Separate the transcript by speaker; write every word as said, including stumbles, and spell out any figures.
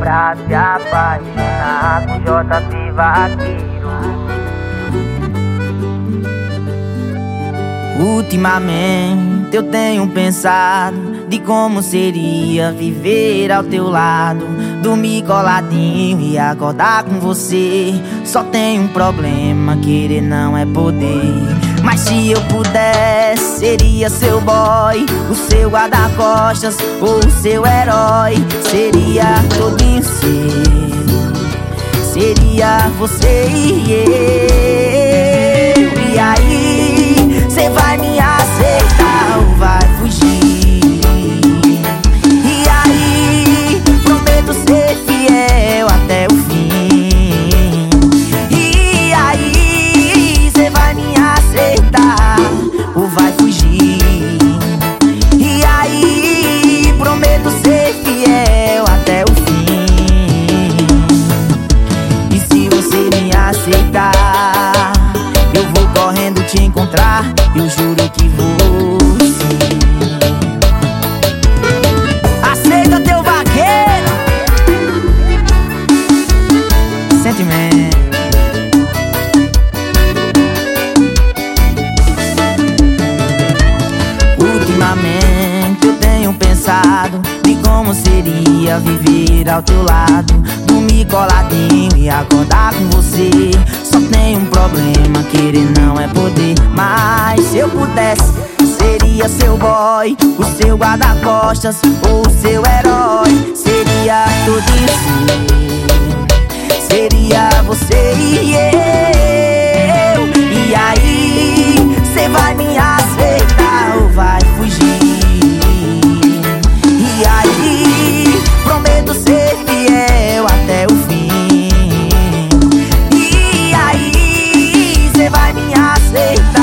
Speaker 1: pra se apaixonar com J P Vaqueiro.
Speaker 2: Ultimamente eu tenho pensado de como seria viver ao teu lado, dormir coladinho e acordar com você. Só tem um problema, querer não é poder. Mas se eu pudesse, seria seu boy, o seu guarda-costas ou o seu herói. Seria todinho seu, seria você e eu. E aí, cê vai me aceitar ou vai fugir? E aí, prometo ser fiel até o fim. E aí, cê vai me aceitar ou vai fugir? E aí, prometo ser fiel até o fim. E se você me aceitar, eu vou correndo te encontrar, eu juro que vou sim. Aceita teu vaqueiro. Sentimento. Ultimamente eu tenho pensado de como seria viver ao teu lado, dormir coladinho e acordar com você. Só tem um problema, querer não é poder. Mas se eu pudesse, seria seu boy, o seu guarda-costas ou o seu herói. Seria tudo isso, seria você e eu. E aí, cê vai me aceitar ou vai fugir? E aí, prometo ser fiel até o fim. E aí, cê vai me aceitar